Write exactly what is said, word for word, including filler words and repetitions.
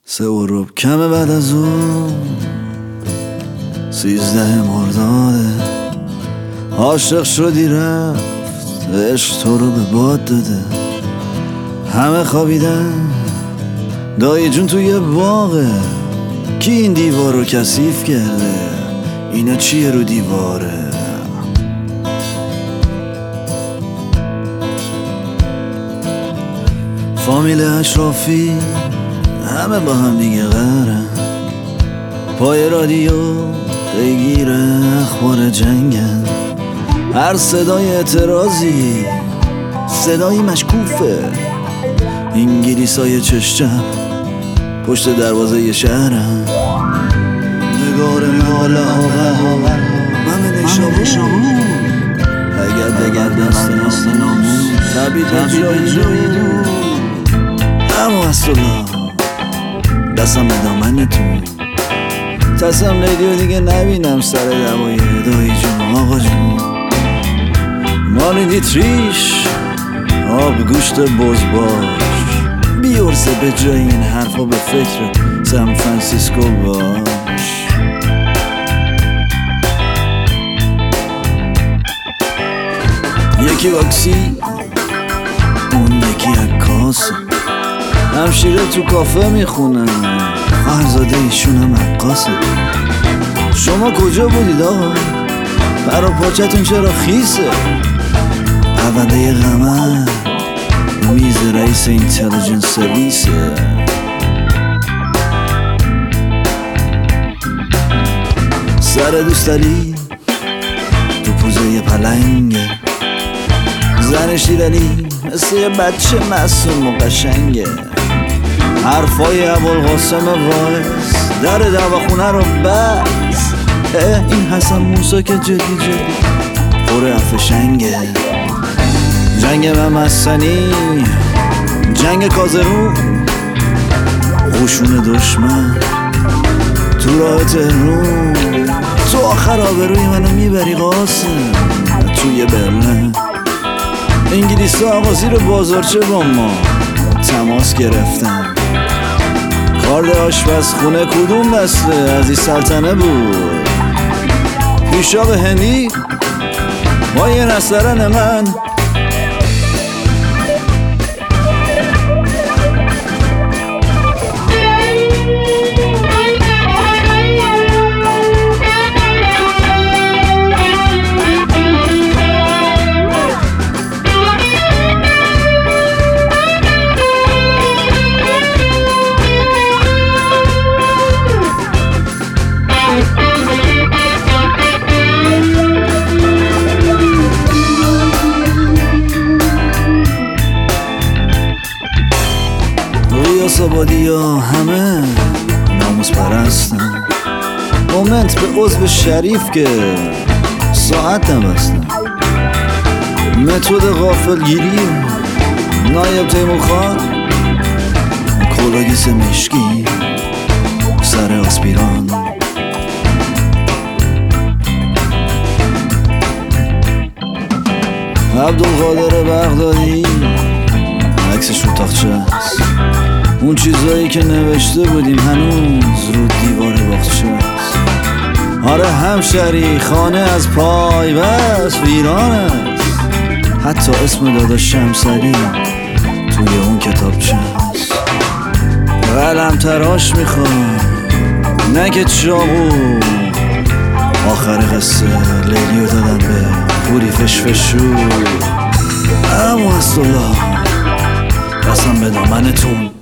سه اروب کمه بعد از اون سیزده مرداده عاشق شدی رفت عشق تو رو به باد داده همه خوابیدن دایی جون توی باغه کی این دیوار رو کثیف کرده اینا چیه رو دیواره فامیل اشرافی همه با هم دیگه قهرن پای رادیو پیگیر اخبار جنگن هر صدای اعتراضی صدایی مشکوفه انگلیسای چشم پشت دروازه یه شهرن نگار ماله ها من نشابون اگر دگر دست ناموس تبید جایی جایی اما اصلا دستم به دامنتون تصم ریدیو دیگه نبینم سر دوای دایی جون آقا جون مالی دیتریش آب گوشت بزباش بیورسه به جای این حرفا به فکر سان فرانسیسکو باش یکی واکسی اون یکی عکاسه همشیره تو کافه میخونن خواهرزاده ایشون هم عکاسه شما کجا بودید آقا؟ برا پاچتون چرا خیسه؟ پرونده قمر میز رئیس اینتلیجنس سرویسه سر دوستالی تو پوزه یه پلنگه زن شیرلی مثل یه بچه معصوم و قشنگه حرفای ابوالقاسم وایس در دواخونه رو بس این حسن موسی که جدی جدی پر افشنگه جنگ ممسنی جنگ کازرون خوشون دشمن تو راه تهرون تو آخر آبروی منو میبری قاسم توی برلن انگلیس آقا زیر بازارچه با ما تماس گرفتن کارد آشپزخونه کدوم دسته عزیز سلطنه بود پیشاب هندی با یه نسترن من آبادی ها همه ناموس پرستن مومنت به عضو شریف که ساعت نبستن متد غافلگیری نایب تیمور خان کلاگیس مشکی سر آسپیران عبدالقادر بغدادی عکسش رو تاقچه است اون چیزایی که نوشته بودیم هنوز رو دیوار باغچه است آره همشری خانه از پای بس ویران است حتی اسم داداش شمسری توی اون کتابچه است قلم تراش میخوام نه که چاقو آخر قصه لیلیو دادم به پوری فشفشو اما اصلا قسم به دامنتون